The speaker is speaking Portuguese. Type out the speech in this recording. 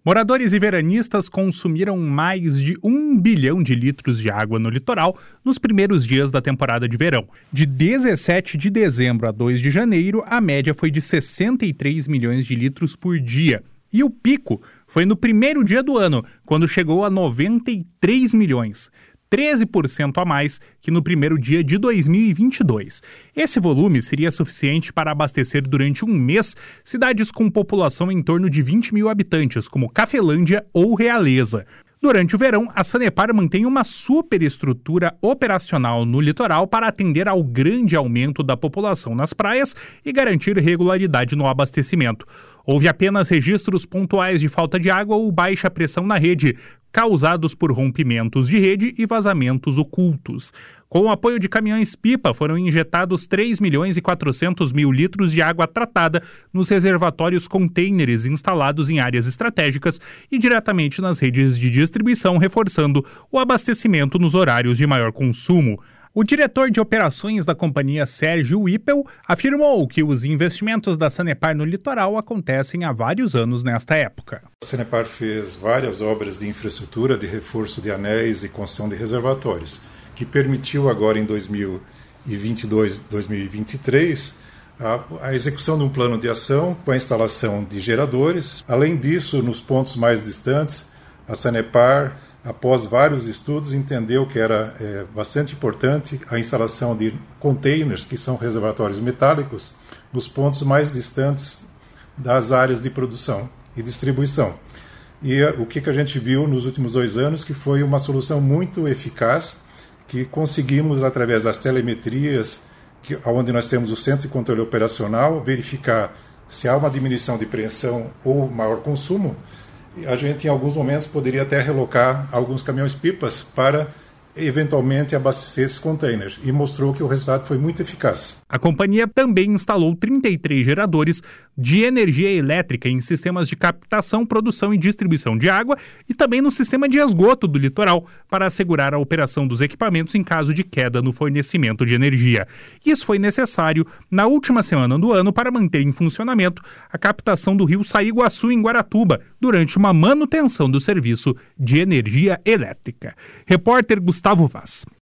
Moradores e veranistas consumiram mais de 1 bilhão de litros de água no litoral nos primeiros dias da temporada de verão. De 17 de dezembro a 2 de janeiro, a média foi de 63 milhões de litros por dia. E o pico foi no primeiro dia do ano, quando chegou a 93 milhões. 13% a mais que no primeiro dia de 2022. Esse volume seria suficiente para abastecer durante um mês cidades com população em torno de 20 mil habitantes, como Cafelândia ou Realeza. Durante o verão, a Sanepar mantém uma superestrutura operacional no litoral para atender ao grande aumento da população nas praias e garantir regularidade no abastecimento. Houve apenas registros pontuais de falta de água ou baixa pressão na rede, causados por rompimentos de rede e vazamentos ocultos. Com o apoio de caminhões-pipa, foram injetados 3 milhões e 400 mil litros de água tratada nos reservatórios contêineres instalados em áreas estratégicas e diretamente nas redes de distribuição, reforçando o abastecimento nos horários de maior consumo. O diretor de operações da companhia, Sérgio Wippel, afirmou que os investimentos da Sanepar no litoral acontecem há vários anos nesta época. A Sanepar fez várias obras de infraestrutura, de reforço de anéis e construção de reservatórios, que permitiu agora em 2022, 2023, a execução de um plano de ação com a instalação de geradores. Além disso, nos pontos mais distantes, a Sanepar, após vários estudos, entendeu que era bastante importante a instalação de containers, que são reservatórios metálicos, nos pontos mais distantes das áreas de produção e distribuição. E o que a gente viu nos últimos 2 anos, que foi uma solução muito eficaz, que conseguimos, através das telemetrias, onde nós temos o centro de controle operacional, verificar se há uma diminuição de pressão ou maior consumo. A gente, em alguns momentos, poderia até relocar alguns caminhões-pipas para, eventualmente, abastecer esses containers. E mostrou que o resultado foi muito eficaz. A companhia também instalou 33 geradores de energia elétrica em sistemas de captação, produção e distribuição de água e também no sistema de esgoto do litoral para assegurar a operação dos equipamentos em caso de queda no fornecimento de energia. Isso foi necessário na última semana do ano para manter em funcionamento a captação do rio Saíguaçu, em Guaratuba, durante uma manutenção do serviço de energia elétrica. Repórter Gustavo Vaz.